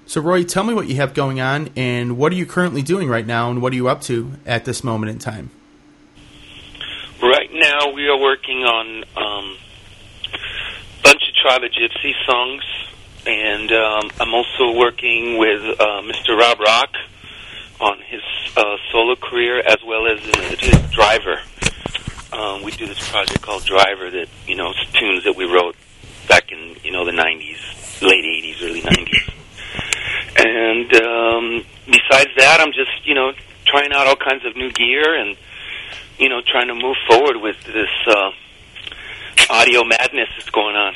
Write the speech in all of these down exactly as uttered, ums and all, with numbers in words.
So, Roy, tell me what you have going on, and what are you currently doing right now, and what are you up to at this moment in time? Right now, we are working on um, a bunch of Tribe of Gypsy songs, and um, I'm also working with uh, Mister Rob Rock on his uh, solo career, as well as his Driver. Um, we do this project called Driver that, you know, it's tunes that we wrote back in, you know, the nineties, late eighties, early nineties. And um, besides that, I'm just, you know, trying out all kinds of new gear and, you know, trying to move forward with this uh, audio madness that's going on.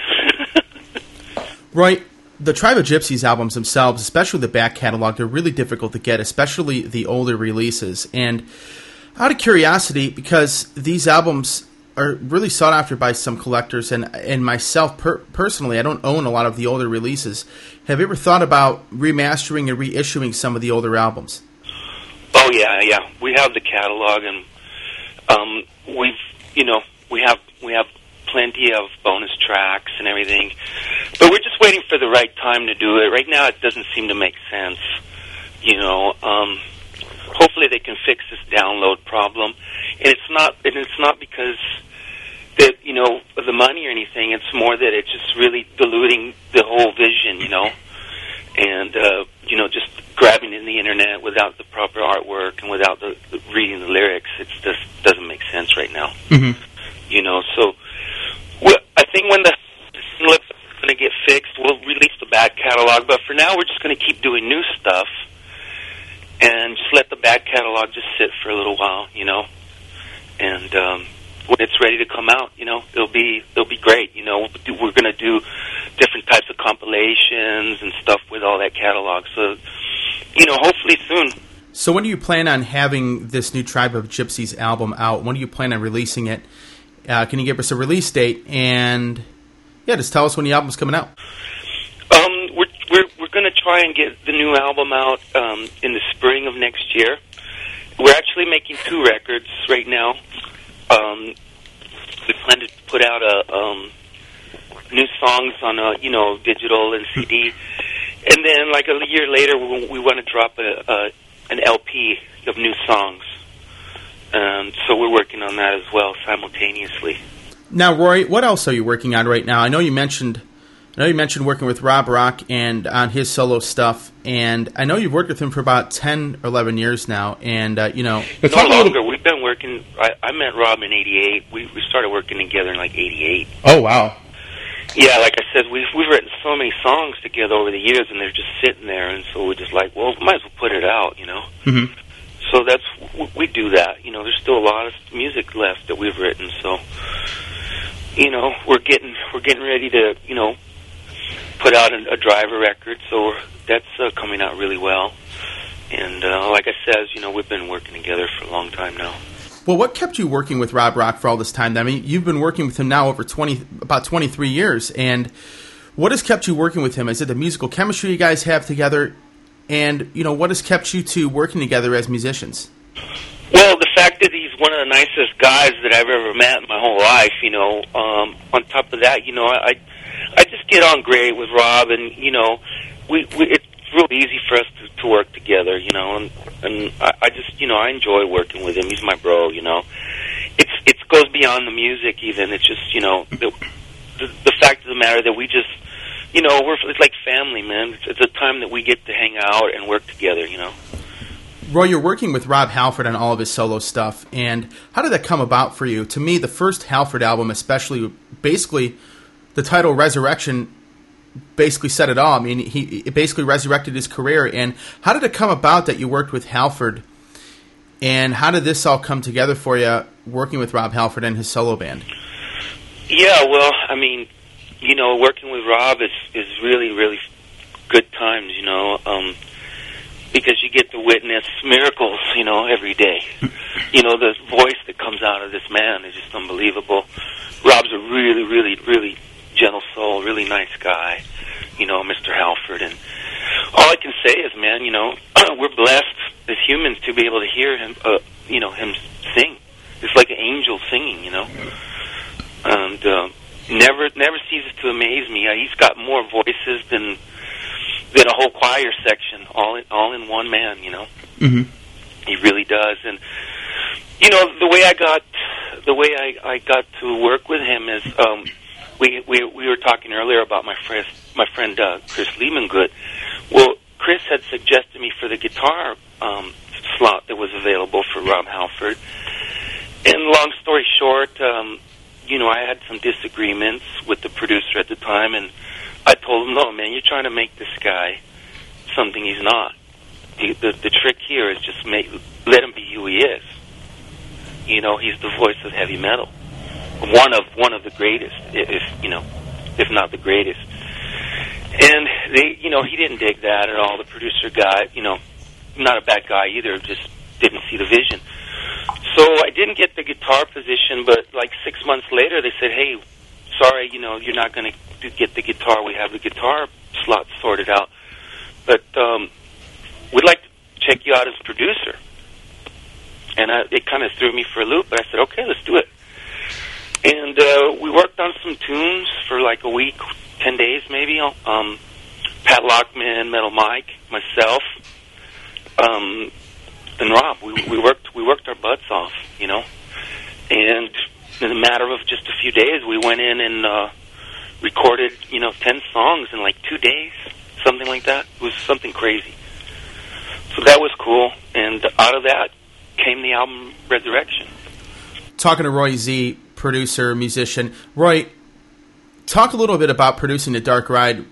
Roy, the Tribe of Gypsies albums themselves, especially the back catalog, they're really difficult to get, especially the older releases. And out of curiosity, because these albums are really sought after by some collectors, and and myself per- personally, I don't own a lot of the older releases. Have you ever thought about remastering and reissuing some of the older albums? Oh yeah, yeah. We have the catalog, and um, we've you know we have we have plenty of bonus tracks and everything, but we're just waiting for the right time to do it. Right now, it doesn't seem to make sense. You know, um, hopefully they can fix this download problem, and it's not and it's not because that, you know, the money or anything. It's more that it's just really diluting the whole vision, you know, and, uh, you know, just grabbing in the internet without the proper artwork and without the, the reading the lyrics. It just doesn't make sense right now, mm-hmm. you know. So well, I think when the slip is going to get fixed, we'll release the back catalog. But for now, we're just going to keep doing new stuff and just let the back catalog just sit for a little while, you know, and um when it's ready to come out, you know, it'll be it'll be great. You know, we're going to do different types of compilations and stuff with all that catalog. So, you know, hopefully soon. So when do you plan on having this new Tribe of Gypsies album out? When do you plan on releasing it? Uh, can you give us a release date? And, yeah, just tell us when the album's coming out. Um, we're we're we're going to try and get the new album out um, in the spring of next year. We're actually making two records right now. Um, we plan to put out a um, new songs on a you know digital and C D, and then like a year later we, we want to drop a, a an L P of new songs. Um, so we're working on that as well simultaneously. Now, Roy, what else are you working on right now? I know you mentioned, I know you mentioned working with Rob Rock and on his solo stuff, and I know you've worked with him for about ten or eleven years now, and, uh, you know... No longer. We've been working... I, I met Rob in eighty-eight. We, we started working together in, like, eighty-eight. Oh, wow. Yeah, like I said, we've, we've written so many songs together over the years, and they're just sitting there, and so we're just like, well, we might as well put it out, you know? Mm-hmm. So that's... We do that. You know, there's still a lot of music left that we've written, so... You know, we're getting we're getting ready to, you know... put out a, a Driver record, so that's uh, coming out really well. And uh, like I said, you know, we've been working together for a long time now. Well, what kept you working with Rob Rock for all this time? I mean, you've been working with him now over twenty, about twenty-three years, and what has kept you working with him? Is it the musical chemistry you guys have together? And, you know, what has kept you two working together as musicians? Well, the fact that he's one of the nicest guys that I've ever met in my whole life, you know. Um, on top of that, you know, I... I just get on great with Rob, and you know, we, we it's real easy for us to, to work together, you know, and and I, I just you know I enjoy working with him. He's my bro, you know. It's it goes beyond the music even. It's just you know the the, the fact of the matter that we just you know we're it's like family, man. It's, it's a time that we get to hang out and work together, you know. Roy, you're working with Rob Halford on all of his solo stuff, and how did that come about for you? To me, the first Halford album, especially, basically. The title Resurrection basically said it all. I mean, he it basically resurrected his career. And how did it come about that you worked with Halford? And how did this all come together for you, working with Rob Halford and his solo band? Yeah, well, I mean, you know, working with Rob is, is really, really good times, you know, um, because you get to witness miracles, you know, every day. You know, the voice that comes out of this man is just unbelievable. Rob's a really, really, really gentle soul, really nice guy, you know, Mister Halford. And all I can say is, man, you know, we're blessed as humans to be able to hear him, uh, you know, him sing. It's like an angel singing, you know. And uh, never, never ceases to amaze me. Uh, he's got more voices than than a whole choir section, all in, all in one man, you know. Mm-hmm. He really does. And, you know, the way I got, the way I, I got to work with him is, um, we, we, we were talking earlier about my friend, my friend, uh, Chris Liebengood. Well, Chris had suggested me for the guitar, um, slot that was available for Rob Halford. And long story short, um, you know, I had some disagreements with the producer at the time, and I told him, no, man, you're trying to make this guy something he's not. The, the, the trick here is just make, let him be who he is. You know, he's the voice of heavy metal. One of, one of the greatest, if, you know, if not the greatest. And they, you know, he didn't dig that at all. The producer guy, you know, not a bad guy either, just didn't see the vision. So I didn't get the guitar position, but like six months later they said, hey, sorry, you know, you're not going to get the guitar. We have the guitar slot sorted out. But um, we'd like to check you out as producer. And I, it kind of threw me for a loop, but I said, okay, let's do it. And uh, we worked on some tunes for like a week, ten days maybe. Um, Pat Lockman, Metal Mike, myself, um, and Rob. We, we worked we worked our butts off, you know. And in a matter of just a few days, we went in and uh, recorded, you know, ten songs in like two days, something like that. It was something crazy. So that was cool. And out of that came the album Resurrection. Talking to Roy Z, producer, musician. Roy, talk a little bit about producing The Dark Ride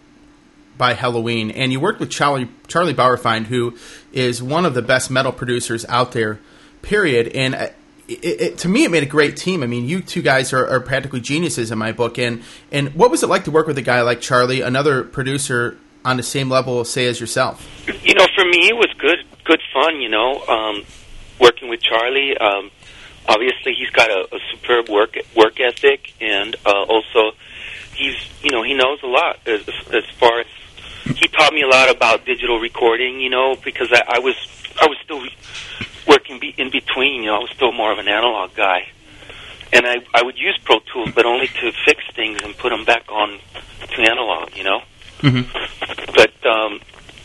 by Helloween. And you worked with Charlie, Charlie Bauerfeind, who is one of the best metal producers out there, period. And it, it, to me, it made a great team. I mean, you two guys are, are practically geniuses in my book. And, and what was it like to work with a guy like Charlie, another producer on the same level, say, as yourself? You know, for me, it was good, good fun, you know, um, working with Charlie. Um, obviously, he's got a, a superb work work ethic, and uh, also he's, you know, he knows a lot as, as far as he taught me a lot about digital recording, you know, because I, I was I was still working be, in between, you know, I was still more of an analog guy, and I I would use Pro Tools, but only to fix things and put them back on to analog, you know. Mm-hmm. But um,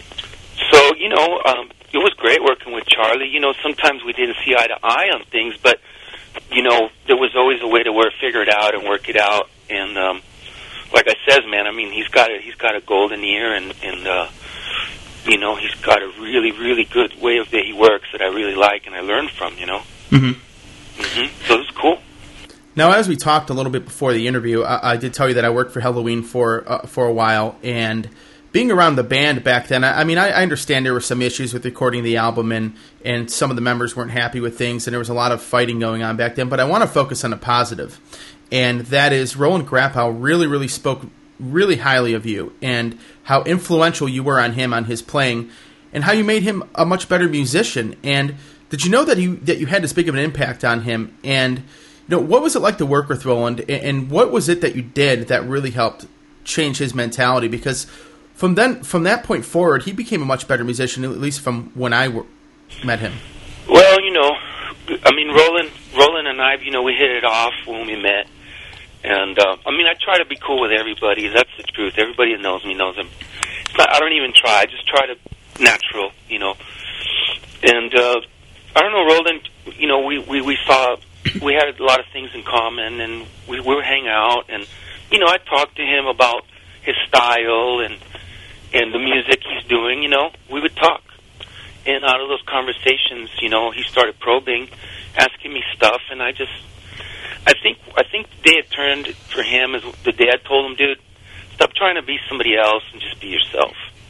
so you know, um, it was great working with Charlie. You know, sometimes we didn't see eye to eye on things, but you know, there was always a way to work, figure it out and work it out. And um, like I says, man, I mean, he's got a he's got a golden ear, and and uh, you know, he's got a really really good way of that he works that I really like and I learned from. You know. Mm-hmm. Mm-hmm. So it was cool. Now, as we talked a little bit before the interview, I, I did tell you that I worked for Helloween for uh, for a while, and being around the band back then, I, I mean, I, I understand there were some issues with recording the album, and, and some of the members weren't happy with things, and there was a lot of fighting going on back then, but I want to focus on the positive, and that is Roland Grappow really, really spoke really highly of you, and how influential you were on him, on his playing, and how you made him a much better musician. And did you know that you, that you had this big of an impact on him? And you know, what was it like to work with Roland, and what was it that you did that really helped change his mentality? Because from then, from that point forward, he became a much better musician, at least from when I w- met him. Well, you know, I mean, Roland, Roland and I, you know, we hit it off when we met, and uh, I mean, I try to be cool with everybody. That's the truth. Everybody that knows me knows him. It's not, I don't even try. I just try to natural, you know. And uh, I don't know, Roland. You know, we we we saw. We had a lot of things in common, and we, we would hang out, and, you know, I talked to him about his style and and the music he's doing, you know. We would talk. And out of those conversations, you know, he started probing, asking me stuff, and I just, I think I think the day it turned for him is the day I told him, dude, stop trying to be somebody else and just be yourself.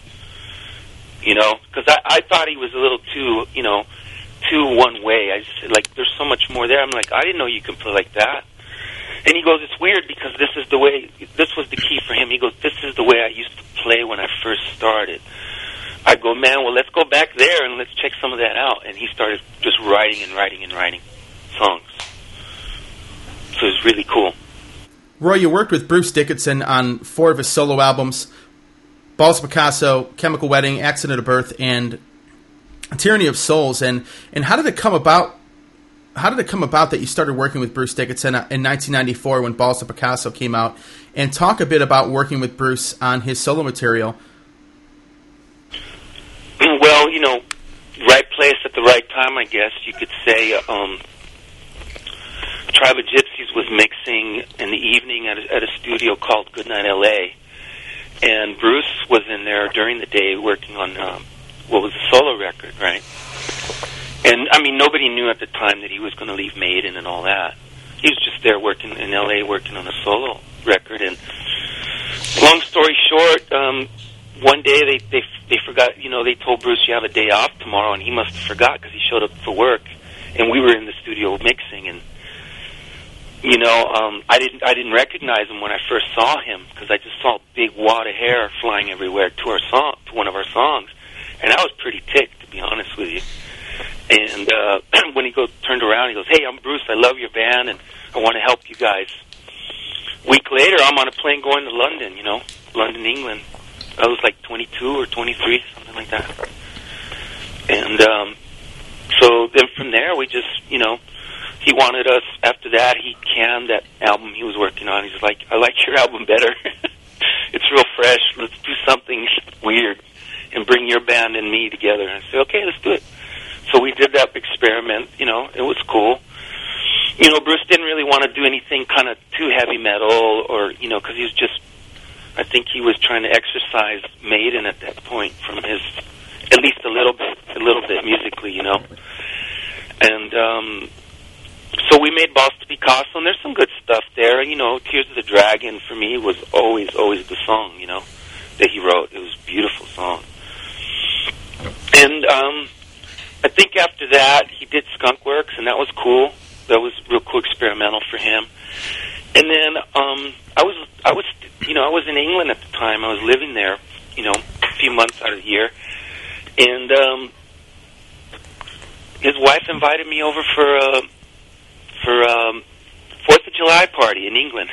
You know, because I, I thought he was a little too, you know, too one way. I just said, like, there's so much more there. I'm like, I didn't know you could play like that. And he goes, it's weird because this is the way, this was the key for him. He goes, this is the way I used to play when I first started. I go, man, well, let's go back there and let's check some of that out. And he started just writing and writing and writing songs. So it was really cool. Roy, you worked with Bruce Dickinson on four of his solo albums, Balls of Picasso, Chemical Wedding, Accident of Birth, and Tyranny of Souls. And, and how did it come about? How did it come about that you started working with Bruce Dickinson in nineteen ninety-four when Balls of Picasso came out? And talk a bit about working with Bruce on his solo material. you know, right place at the right time, I guess you could say. Um, Tribe of Gypsies was mixing in the evening at a, at a studio called Goodnight L A, and Bruce was in there during the day working on um, what was a solo record, right? And, I mean, nobody knew at the time that he was going to leave Maiden and all that. He was just there working in L A working on a solo record, and long story short, um, one day they, they they forgot, you know, they told Bruce, you have a day off tomorrow, and he must have forgot because he showed up for work, and we were in the studio mixing, and you know, um, I didn't I didn't recognize him when I first saw him because I just saw a big wad of hair flying everywhere to our song, to one of our songs, and I was pretty ticked, to be honest with you. And uh, when he goes turned around, he goes, "Hey, I'm Bruce. I love your band, and I want to help you guys." A week later, I'm on a plane going to London. You know, London, England. I was like twenty-two or twenty-three, something like that. And um, so then from there, we just, you know. He wanted us, after that, he canned that album he was working on. He's like, I like your album better. It's real fresh. Let's do something weird and bring your band and me together. And I said, okay, let's do it. So we did that experiment. You know, it was cool. You know, Bruce didn't really want to do anything kind of too heavy metal or, you know, because he was just, I think he was trying to exercise Maiden at that point from his, at least a little bit, a little bit musically, you know. And, um... so we made Balls to Picasso, and there's some good stuff there. You know, Tears of the Dragon, for me, was always, always the song, you know, that he wrote. It was a beautiful song. And um, I think after that, he did Skunk Works, and that was cool. That was real cool experimental for him. And then um, I was, I was, you know, I was in England at the time. I was living there, you know, a few months out of the year. And um, his wife invited me over for a... for um, Fourth of July party in England.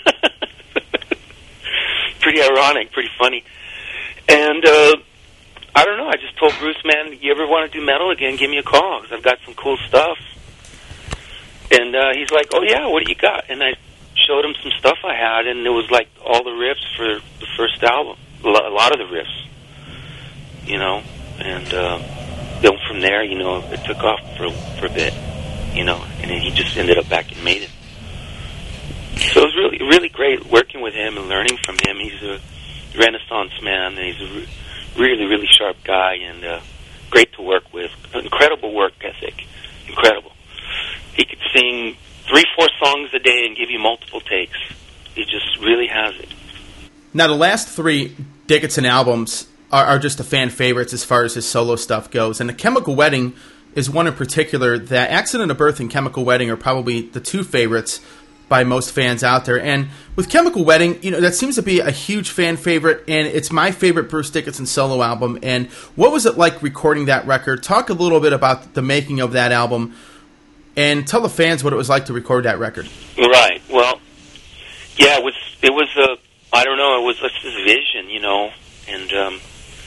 Pretty ironic, pretty funny. And uh, I don't know, I just told Bruce, man, you ever want to do metal again, give me a call, because I've got some cool stuff. And uh, he's like, oh yeah, what do you got? And I showed him some stuff I had, and it was like all the riffs for the first album, a lot of the riffs, you know. And uh, then from there, you know, it took off for, for a bit. You know, and then he just ended up back in Maiden. So it was really, really great working with him and learning from him. He's a Renaissance man, and he's a re- really, really sharp guy, and uh, great to work with. Incredible work ethic, incredible. He could sing three, four songs a day and give you multiple takes. He just really has it. Now, the last three Dickinson albums are, are just the fan favorites as far as his solo stuff goes, and The Chemical Wedding is one in particular. That Accident of Birth and Chemical Wedding are probably the two favorites by most fans out there. And with Chemical Wedding, you know, that seems to be a huge fan favorite, and it's my favorite Bruce Dickinson solo album. And what was it like recording that record? Talk a little bit about the making of that album, and tell the fans what it was like to record that record. Right. Well, yeah, it was, it was a, I don't know, it was just this vision, you know, and um,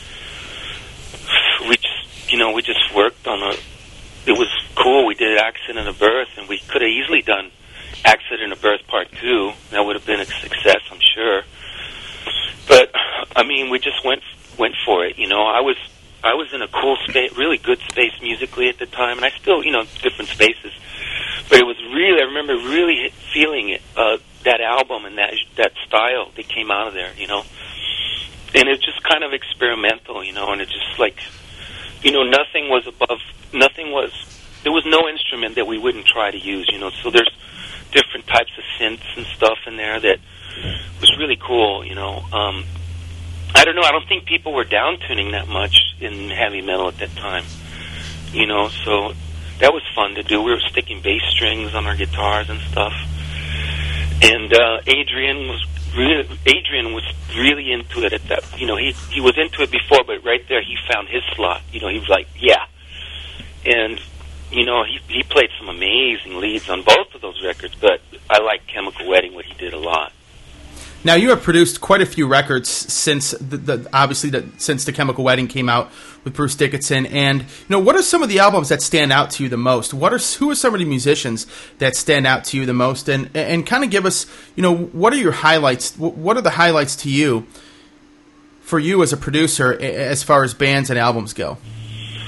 we just, you know, we just worked on a, it was cool. We did Accident of Birth, and we could have easily done Accident of Birth Part two. That would have been a success, I'm sure. But I mean, we just went went for it. You know, I was I was in a cool space, really good space musically at the time, and I still, you know, different spaces. But it was really, I remember really feeling it, uh, that album and that that style that came out of there. You know, and it was just kind of experimental. You know, and it just like, you know, nothing was above. Nothing was, there was no instrument that we wouldn't try to use, you know, so there's different types of synths and stuff in there that was really cool, you know. Um, I don't know, I don't think people were down-tuning that much in heavy metal at that time, you know, so that was fun to do. We were sticking bass strings on our guitars and stuff. And uh, Adrian was really, Adrian was really into it at that, you know, he, he was into it before, but right there he found his slot, you know, he was like, yeah. And, you know, he he played some amazing leads on both of those records, but I like Chemical Wedding, what he did a lot. Now, you have produced quite a few records since, the, the obviously, the, since The Chemical Wedding came out with Bruce Dickinson. And, you know, what are some of the albums that stand out to you the most? What are Who are some of the musicians that stand out to you the most? And, and kind of give us, you know, what are your highlights? What are the highlights to you, for you as a producer, as far as bands and albums go?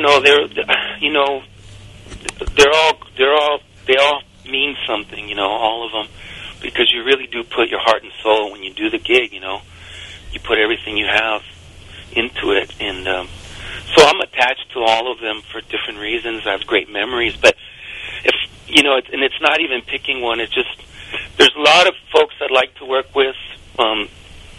know, they're, you know, they're all, they're all, they all mean something, you know, all of them, because you really do put your heart and soul when you do the gig, you know. You put everything you have into it, and um, so I'm attached to all of them for different reasons. I have great memories, but if, you know, it, and it's not even picking one, it's just, there's a lot of folks I'd like to work with, um,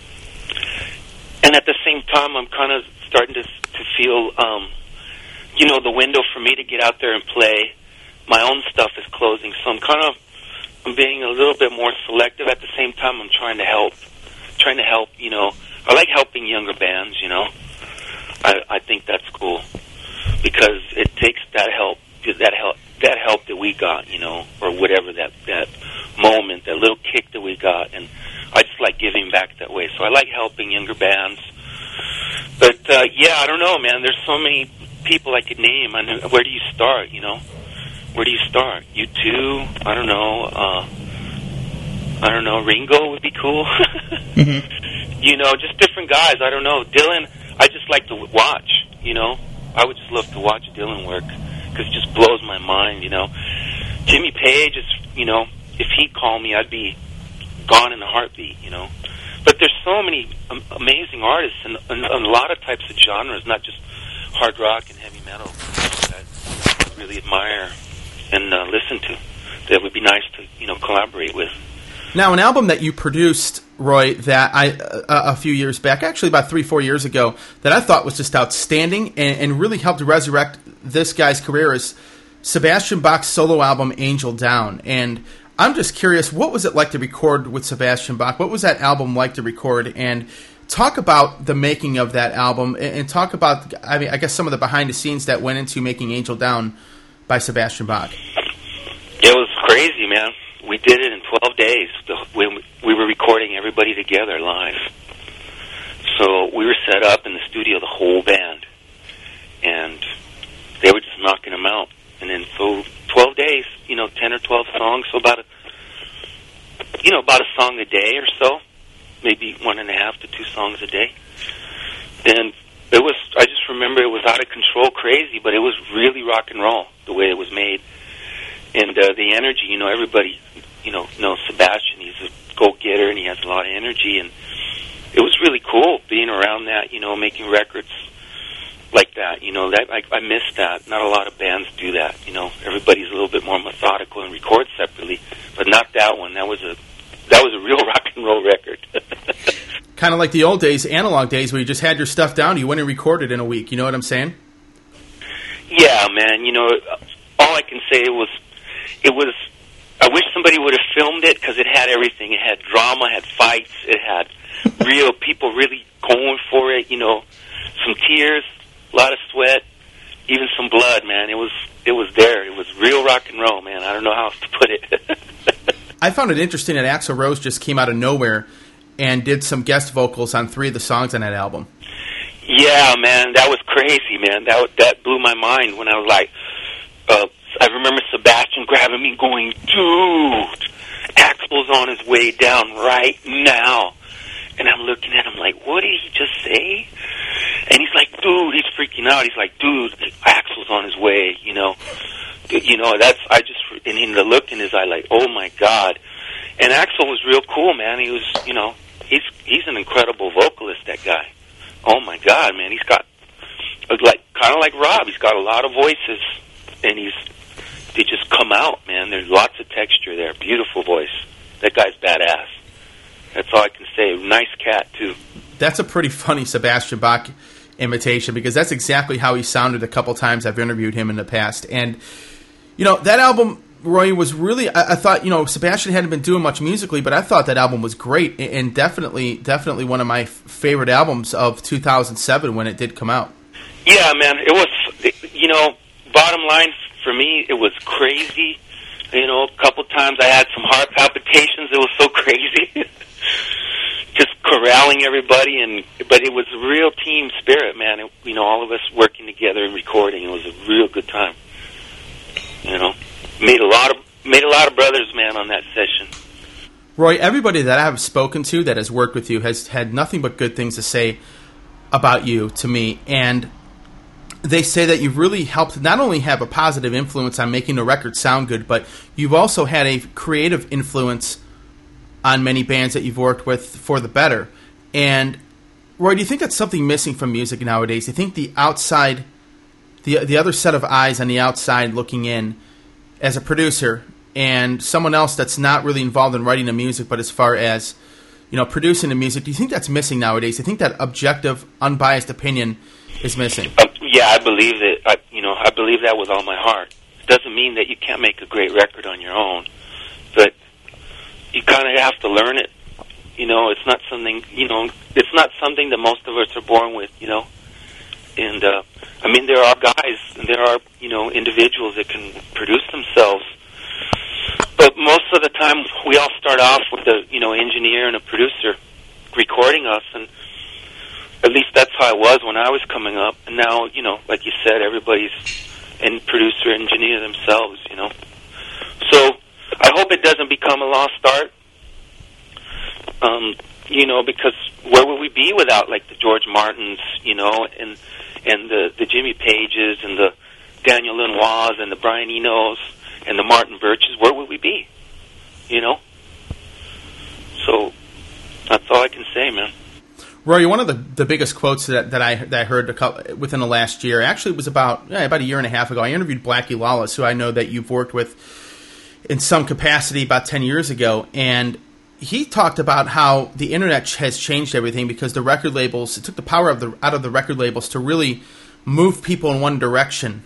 and at the same time, I'm kind of starting to to feel, um, you know, the window for me to get out there and play my own stuff is closing. So I'm kind of, I'm being a little bit more selective. At the same time, I'm trying to help, trying to help, you know, I like helping younger bands, you know. I, I think that's cool because it takes that help, that help, that help that we got, you know, or whatever, that, that moment, that little kick that we got, and I just like giving back that way. So I like helping younger bands. But, uh, yeah, I don't know, man. There's so many people I could name. I know, where do you start, you know? Where do you start? U two? I don't know. Uh, I don't know. Ringo would be cool. mm-hmm. You know, just different guys. I don't know. Dylan, I just like to watch, you know? I would just love to watch Dylan work because it just blows my mind, you know? Jimmy Page is, you know, if he'd call me, I'd be gone in a heartbeat, you know? But there's so many um, amazing artists and, and, and a lot of types of genres, not just hard rock and heavy metal, that I really admire and uh, listen to. That would be nice to, you know, collaborate with. Now, an album that you produced, Roy, that I uh, a few years back, actually about three, four years ago, that I thought was just outstanding and, and really helped resurrect this guy's career is Sebastian Bach's solo album, Angel Down. And I'm just curious, what was it like to record with Sebastian Bach? What was that album like to record? And talk about the making of that album, and, and talk about, I mean, I guess some of the behind the scenes that went into making Angel Down by Sebastian Bach. It was crazy, man. We did it in twelve days. We, we were recording everybody together live. So we were set up in the studio, the whole band, and they were just knocking them out. And then so twelve days, you know, ten or twelve songs, so about a, you know, about a song a day or so, maybe one and a half to two songs a day. And it was, I just remember it was out of control, crazy, but it was really rock and roll, the way it was made. And uh, the energy, you know, everybody, you know, knows Sebastian. He's a go-getter, and he has a lot of energy. And it was really cool being around that, you know, making records like that. You know, that I, I miss that. Not a lot of bands do that, you know. Everybody's a little bit more methodical and records separately, but not that one. That was a that was a real rock and roll record. Kind of like the old days, analog days, where you just had your stuff down, you went and recorded in a week. You know what I'm saying? Yeah, man. You know, all I can say was, it was, I wish somebody would have filmed it because it had everything. It had drama, had fights, it had real people really going for it, you know, some tears, a lot of sweat, even some blood, man. It was it was there. It was real rock and roll, man. I don't know how else to put it. I found it interesting that Axl Rose just came out of nowhere and did some guest vocals on three of the songs on that album. Yeah, man, that was crazy, man. That that blew my mind when I was like, uh, I remember Sebastian grabbing me going, dude, Axl's on his way down right now. And I'm looking at him like, what did he just say? And he's like, dude, he's freaking out. He's like, dude, Axl's on his way, you know. You know, that's, I just, and in the look in his eye, like, oh my God. And Axl was real cool, man. He was, you know, he's he's an incredible vocalist, that guy. Oh my God, man. He's got, like, kind of like Rob, he's got a lot of voices, and he's, they just come out, man. There's lots of texture there. Beautiful voice. That guy's badass. That's all I can say. Nice cat, too. That's a pretty funny Sebastian Bach imitation, because that's exactly how he sounded a couple times I've interviewed him in the past. And, you know, that album, Roy, was really, I, I thought, you know, Sebastian hadn't been doing much musically, but I thought that album was great, and definitely, definitely one of my f- favorite albums of two thousand seven when it did come out. Yeah, man, it was, you know, bottom line for me, it was crazy. You know, a couple times I had some heart palpitations. It was so crazy. Just corralling everybody, and but it was a real team spirit, man. It, you know, all of us working together and recording. It was a real good time. You know, made a lot of made a lot of brothers, man, on that session. Roy, everybody that I have spoken to that has worked with you has had nothing but good things to say about you to me, and they say that you've really helped not only have a positive influence on making the record sound good, but you've also had a creative influence on many bands that you've worked with for the better. And Roy, do you think that's something missing from music nowadays? Do you think the outside, the the other set of eyes on the outside looking in as a producer and someone else that's not really involved in writing the music, but as far as, you know, producing the music, do you think that's missing nowadays? Do you think that objective, unbiased opinion is missing? Uh, yeah, I believe it. I, you know, I believe that with all my heart. It doesn't mean that you can't make a great record on your own, but you kind of have to learn it. You know, it's not something, you know, it's not something that most of us are born with, you know. And, uh, I mean, there are guys, there are, you know, individuals that can produce themselves. But most of the time, we all start off with a, you know, engineer and a producer recording us, and at least that's how it was when I was coming up. And now, you know, like you said, everybody's a producer, engineer themselves, you know. So I hope it doesn't become a lost art, um, you know, because where would we be without, like, the George Martins, you know, and and the, the Jimmy Pages and the Daniel Lanois and the Brian Enos and the Martin Birches? Where would we be, you know? So that's all I can say, man. Roy, one of the, the biggest quotes that, that I that I heard a couple, within the last year, actually it was about yeah, about a year and a half ago. I interviewed Blackie Lawless, who I know that you've worked with in some capacity about ten years ago, and he talked about how the internet has changed everything because the record labels, it took the power of the out of the record labels to really move people in one direction.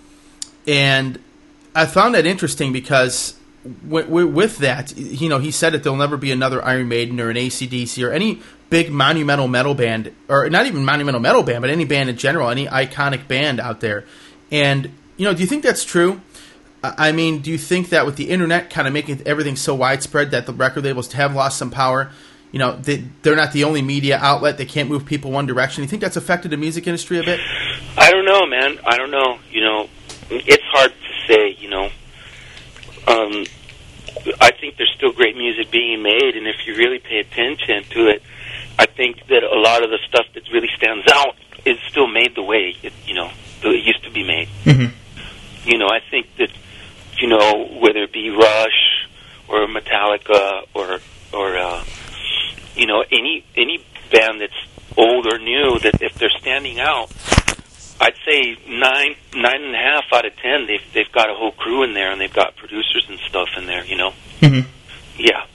And I found that interesting because w- w- with that, you know, he said that there'll never be another Iron Maiden or an A C D C or any big monumental metal band, or not even monumental metal band, but any band in general, any iconic band out there. And, you know, do you think that's true? I mean, do you think that with the internet kind of making everything so widespread that the record labels have lost some power? You know, they, they're not the only media outlet. They can't move people one direction. Do you think that's affected the music industry a bit? I don't know, man. I don't know. You know, it's hard to say, you know. Um, I think there's still great music being made, and if you really pay attention to it, I think that a lot of the stuff that really stands out is still made the way it, you know, it used to be made. Mm-hmm. You know, I think that, you know, whether it be Rush or Metallica or or uh, you know, any any band that's old or new, that if they're standing out, I'd say nine nine and a half out of ten they've they've got a whole crew in there and they've got producers and stuff in there. You know, mm-hmm. yeah.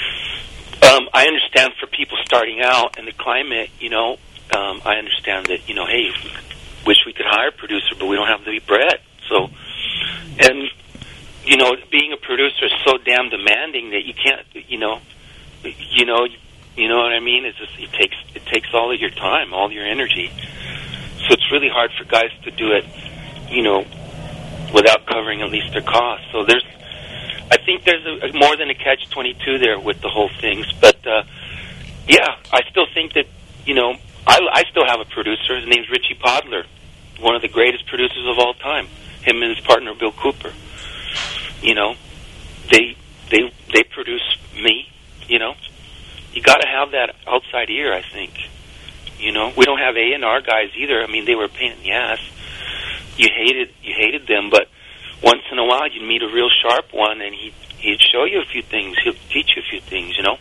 Um, I understand for people starting out and the climate. You know, um, I understand that. You know, hey, wish we could hire a producer, but we don't have the bread. So, and you know, being a producer is so damn demanding that you can't, you know, you know, you know what I mean? It's just, it takes it takes all of your time, all your energy. So it's really hard for guys to do it, you know, without covering at least their costs. So there's, I think there's a, more than a catch twenty-two there with the whole things. But uh, yeah, I still think that, you know, I, I still have a producer. His name's Richie Podler, one of the greatest producers of all time. Him and his partner Bill Cooper. You know, they they they produce me. You know, you got to have that outside ear, I think. You know, we don't have A and R guys either. I mean, they were a pain in the ass. You hated you hated them, but once in a while you'd meet a real sharp one, and he he'd show you a few things. He'll teach you a few things. You know,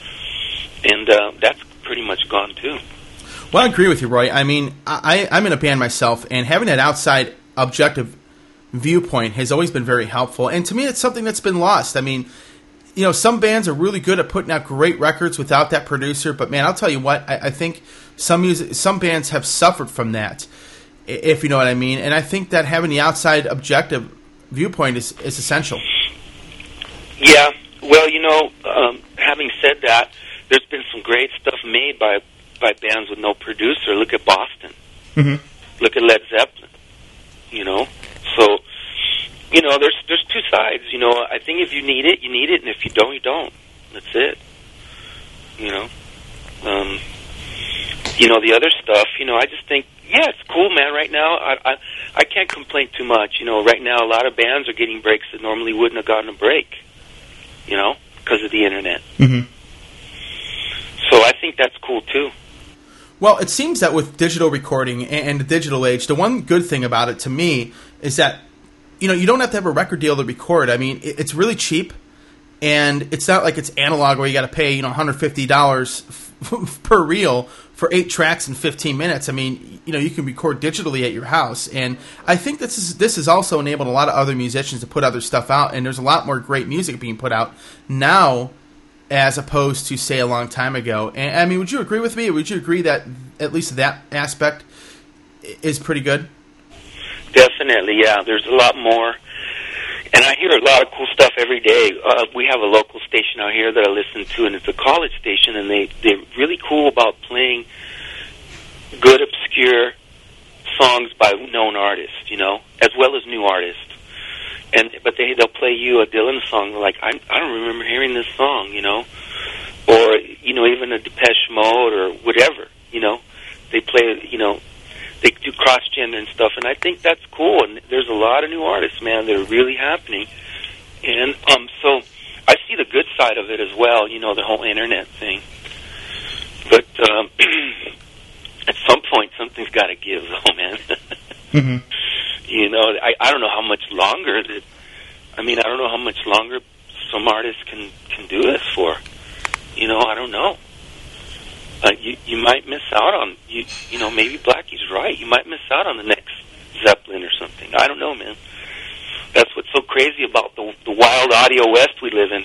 and uh, that's pretty much gone too. Well, I agree with you, Roy. I mean, I, I'm in a band myself, and having that outside objective viewpoint has always been very helpful. And to me, it's something that's been lost. I mean, you know, some bands are really good at putting out great records without that producer. But, man, I'll tell you what, I, I think some music, some bands have suffered from that, if you know what I mean. And I think that having the outside objective viewpoint is, is essential. Yeah. Well, you know, um, having said that, there's been some great stuff made by by bands with no producer. Look at Boston. Mm-hmm. Look at Led Zeppelin. You know, so you know, there's there's two sides. You know, I think if you need it, you need it, and if you don't, you don't. That's it. You know, um, you know the other stuff. You know, I just think, yeah, it's cool, man. Right now, I I, I can't complain too much. You know, right now, a lot of bands are getting breaks that normally wouldn't have gotten a break. You know, because of the internet. Mm-hmm. So I think that's cool too. Well, it seems that with digital recording and the digital age, the one good thing about it to me is that, you know, you don't have to have a record deal to record. I mean, it's really cheap, and it's not like it's analog where you got to pay, you know, one hundred fifty dollars per reel for eight tracks in fifteen minutes. I mean, you know, you can record digitally at your house, and I think this is this has also enabled a lot of other musicians to put other stuff out, and there's a lot more great music being put out now as opposed to, say, a long time ago. And I mean, would you agree with me? Would you agree that at least that aspect is pretty good? Definitely, yeah. There's a lot more. And I hear a lot of cool stuff every day. Uh, we have a local station out here that I listen to, and it's a college station, and they, they're really cool about playing good, obscure songs by known artists, you know, as well as new artists. And but they they'll play you a Dylan song like I I don't remember hearing this song, you know, or you know even a Depeche Mode or whatever, you know, they play you know they do cross gender and stuff, and I think that's cool. And there's a lot of new artists, man, that are really happening, and um so I see the good side of it as well, you know, the whole internet thing. But um, at some point, something's got to give, though, man. Mm-hmm. You know, I, I don't know how much longer that. I mean, I don't know how much longer some artists can, can do this for. You know, I don't know. Uh, you you might miss out on you. You know, maybe Blackie's right. You might miss out on the next Zeppelin or something. I don't know, man. That's what's so crazy about the the wild audio west we live in.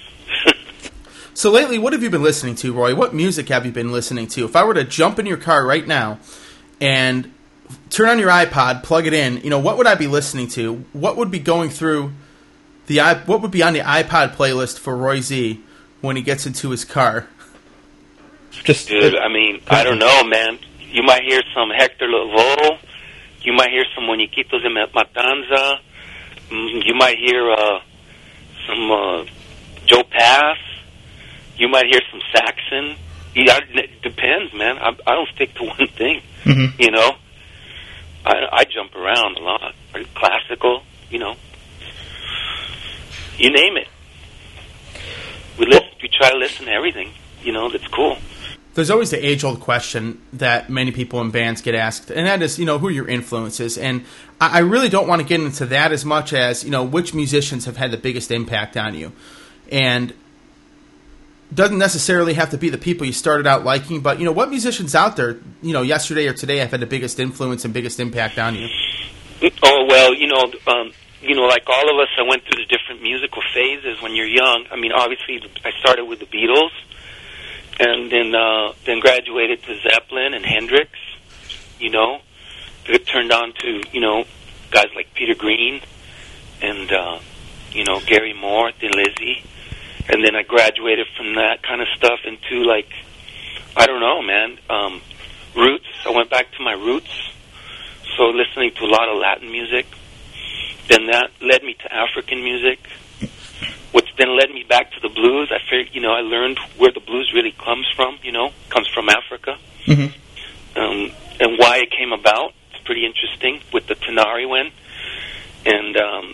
So lately, what have you been listening to, Roy? What music have you been listening to? If I were to jump in your car right now and turn on your iPod, plug it in, you know, what would I be listening to? What would be going through the what would be on the iPod playlist for Roy Z when he gets into his car? Just Dude, I mean, I don't know, man. You might hear some Hector Lavoe. You might hear some Muñequitos de Matanza. You might hear uh, some uh, Joe Pass. You might hear some Saxon. Yeah, it depends, man. I, I don't stick to one thing, mm-hmm. you know. I, I jump around a lot. Classical, you know. You name it. We listen, we try to listen to everything, you know, that's cool. There's always the age-old question that many people in bands get asked, and that is, you know, who are your influences? And I, I really don't want to get into that as much as, you know, which musicians have had the biggest impact on you. And doesn't necessarily have to be the people you started out liking, but, you know, what musicians out there, you know, yesterday or today have had the biggest influence and biggest impact on you? Oh, well, you know, um, you know, like all of us, I went through the different musical phases when you're young. I mean, obviously, I started with the Beatles, and then uh, then graduated to Zeppelin and Hendrix, you know. It turned on to, you know, guys like Peter Green and, uh, you know, Gary Moore, Thin Lizzy. And then I graduated from that kind of stuff into, like, I don't know, man, um, roots. I went back to my roots, so listening to a lot of Latin music. Then that led me to African music, which then led me back to the blues. I figured, you know, I learned where the blues really comes from, you know, comes from Africa. Mm-hmm. Um, and why it came about. It's pretty interesting with the Tenariwen. And, um,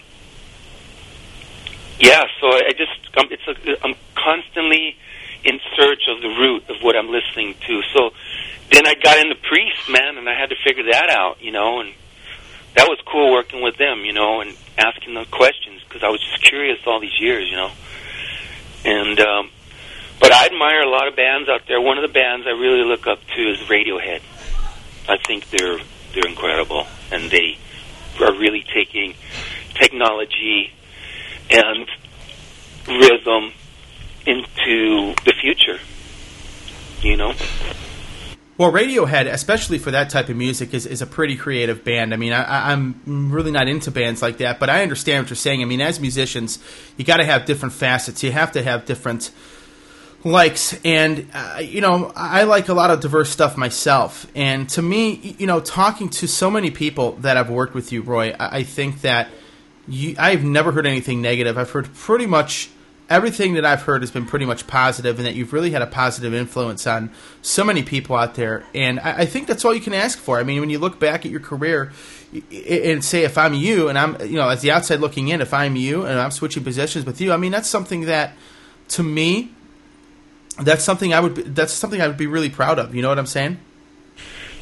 yeah, so I just, um, it's a, I'm constantly in search of the root of what I'm listening to. So then I got into Priest, man, and I had to figure that out, you know, and that was cool working with them, you know, and asking them questions, because I was just curious all these years, you know. And, um, but I admire a lot of bands out there. One of the bands I really look up to is Radiohead. I think they're, they're incredible, and they are really taking technology and rhythm into the future, you know? Well, Radiohead, especially for that type of music, is, is a pretty creative band. I mean, I, I'm really not into bands like that, but I understand what you're saying. I mean, as musicians, you got to have different facets. You have to have different likes, and, uh, you know, I like a lot of diverse stuff myself. And to me, you know, talking to so many people that have worked with you, Roy, I, I think that You, I've never heard anything negative. I've heard pretty much everything that I've heard has been pretty much positive, and that you've really had a positive influence on so many people out there. And I, I think that's all you can ask for. I mean, when you look back at your career and say, if I'm you, and I'm, you know, as the outside looking in, if I'm you and I'm switching positions with you, I mean, that's something that, to me, that's something I would, be, that's something I would be really proud of. You know what I'm saying?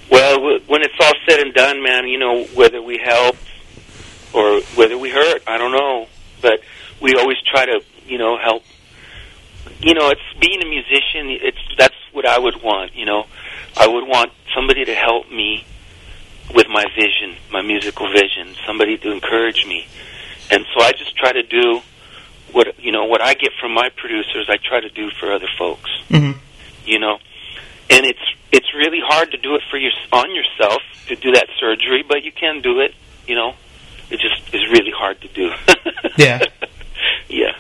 Well, wh- when it's all said and done, man, you know, whether we help or whether we hurt, I don't know. But we always try to, you know, help. You know, it's being a musician, it's that's what I would want, you know. I would want somebody to help me with my vision, my musical vision, somebody to encourage me. And so I just try to do what, you know, what I get from my producers, I try to do for other folks. Mm-hmm. You know, and it's it's really hard to do it for your on yourself, to do that surgery, but you can do it, you know. It just is really hard to do. Yeah. Yeah.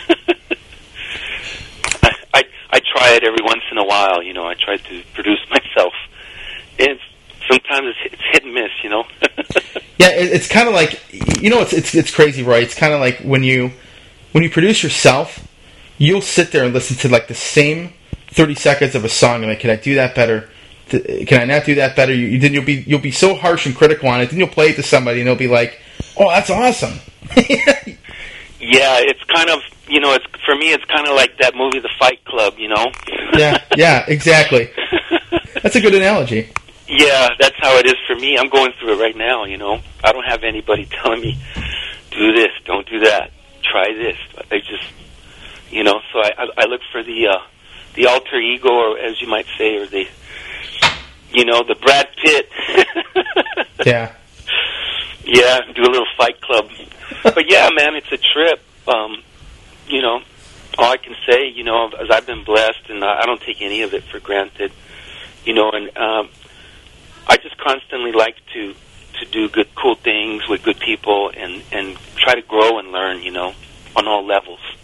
I, I I try it every once in a while, you know. I try to produce myself. And sometimes it's, it's hit and miss, you know. Yeah, it, it's kind of like, you know, it's it's it's crazy, right? It's kind of like when you when you produce yourself, you'll sit there and listen to like the same thirty seconds of a song and like, can I do that better? Can I not do that better? You, you then you'll be you'll be so harsh and critical on it. Then you'll play it to somebody and they'll be like, "Oh, that's awesome." Yeah, it's kind of, you know, it's for me, it's kind of like that movie, The Fight Club, you know. Yeah, yeah, exactly. That's a good analogy. Yeah, that's how it is for me. I'm going through it right now, you know. I don't have anybody telling me, do this, don't do that, try this. I just, you know, so I, I, I look for the uh, the alter ego, or as you might say, or the, you know, the Brad Pitt. Yeah. Yeah, do a little Fight Club. But yeah, man, it's a trip. Um, you know, all I can say, you know, as I've been blessed, and I don't take any of it for granted, you know, and um, I just constantly like to to do good, cool things with good people, and and try to grow and learn, you know, on all levels.